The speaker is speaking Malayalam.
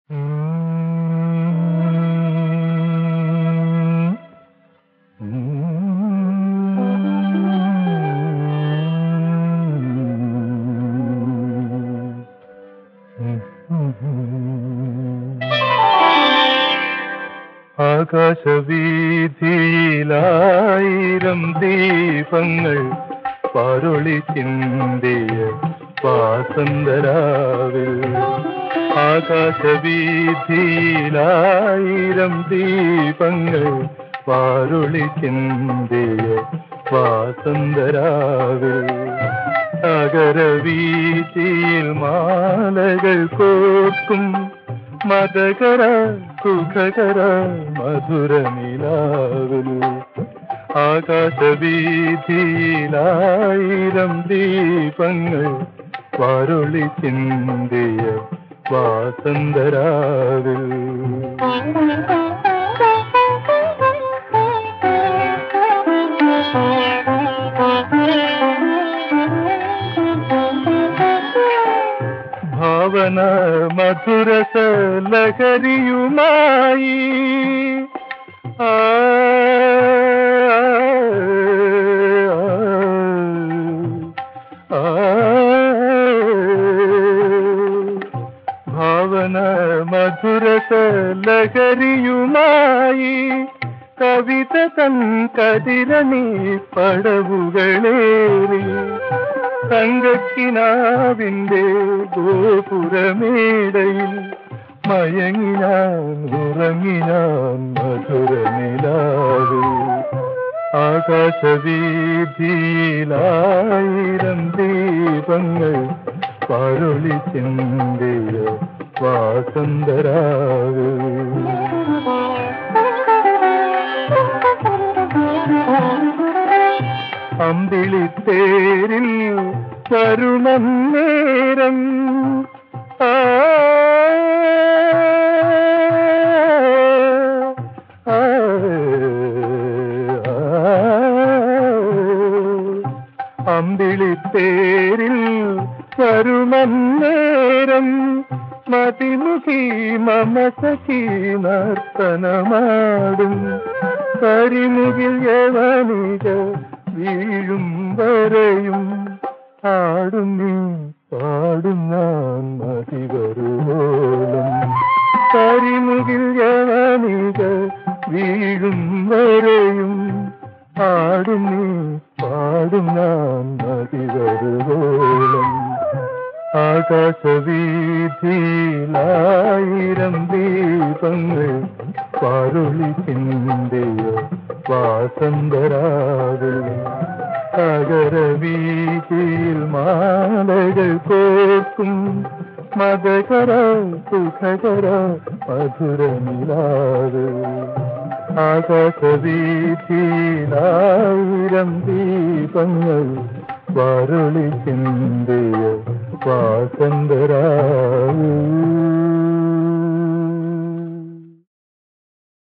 ആകാശവീഥിയിലായിരം ദീപങ്ങൾ പാരൊളി ചിന്തിയ വാസന്തരാവിൽ. ആകാശവീഥിയിലായിരം ദീപങ്ങൾ പാരൊളി ചിന്തിയ വാസന്തരാവിൽ. നഗരവീഥിയിൽ മാലകൾ കോർക്കും മതകര സുഖകര മധുരനിലാവിൽ. ആകാശവീഥിയിലായിരം ദീപങ്ങൾ വാരൊളി ചിന്തിയ വാസന്തരാവിൽ. ഭാവന മധുരസലഹരിയുമായി ഭാവന മധുരസലഹരിയുമായി കവിത തൻ കതിരണി പടവുകളേറി തങ്കക്കിനാവിന്റെ ഗോപുരമേടയിൽ മയങ്ങിനാൻ ഉറങ്ങിനാൻ മധുരനിലാവിൽ. ആകാശവീഥിയിലായിരം ദീപങ്ങൾ പാരൊളി ചിന്തിയ വാസന്തരാവിൽ. അമ്പിളിത്തേരിൽ വരുമന്നേരം അമ്പിളിത്തേരിൽ വരുമന്നേരം മതിമുഖി മമസഖി നർത്തനമാടും. കരിമുകിൽ യവനിക വീഴും വരെയും ആടും നീ പാടും ഞാൻ മതിവരുവോളം. കരിമുകിൽ യവനിക വീഴും വരെയും ആടും നീ പാടും ഞാൻ മതിവരുവോളം. ആകാശവീഥിയിലായിരം ദീപങ്ങൾ പാരൊളി ചിന്തിയ വാസന്തരാവിൽ. നഗരവീഥിയിൽ മാലകൾ കോർക്കും മതകര സുഖകര മധുരനിലാവിൽ. ആകാശവീഥിയിലായിരം ദീപങ്ങൾ വാരൊളി ചിന്തിയ വാസന്തരാവിൽ.